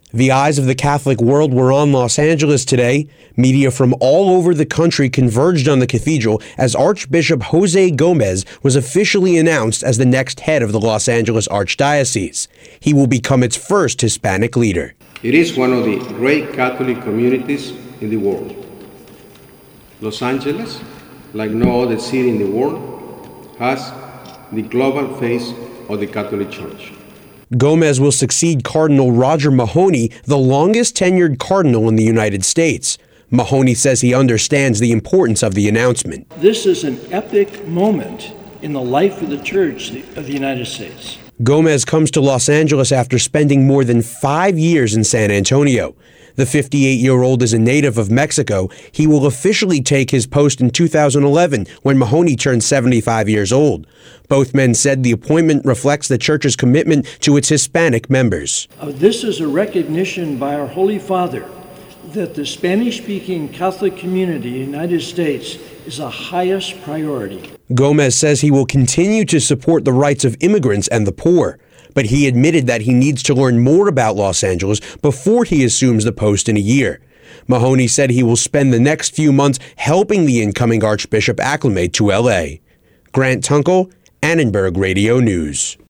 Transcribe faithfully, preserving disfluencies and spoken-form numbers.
The eyes of the Catholic world were on Los Angeles today. Media from all over the country converged on the cathedral as Archbishop Jose Gomez was officially announced as the next head of the Los Angeles Archdiocese. He will become its first Hispanic leader. It is one of the great Catholic communities in the world. Los Angeles, like no other city in the world, has the global face of the Catholic Church. Gomez will succeed Cardinal Roger Mahony, the longest tenured cardinal in the United States. Mahony says he understands the importance of the announcement. This is an epic moment in the life of the Church of the United States. Gomez comes to Los Angeles after spending more than five years in San Antonio. The fifty-eight-year-old is a native of Mexico. He will officially take his post in two thousand eleven when Mahony turned seventy-five years old. Both men said the appointment reflects the Church's commitment to its Hispanic members. Uh, this is a recognition by our Holy Father that the Spanish-speaking Catholic community in the United States is the highest priority. Gomez says he will continue to support the rights of immigrants and the poor, but he admitted that he needs to learn more about Los Angeles before he assumes the post in a year. Mahony said he will spend the next few months helping the incoming Archbishop acclimate to L A. Grant Tunkel, Annenberg Radio News.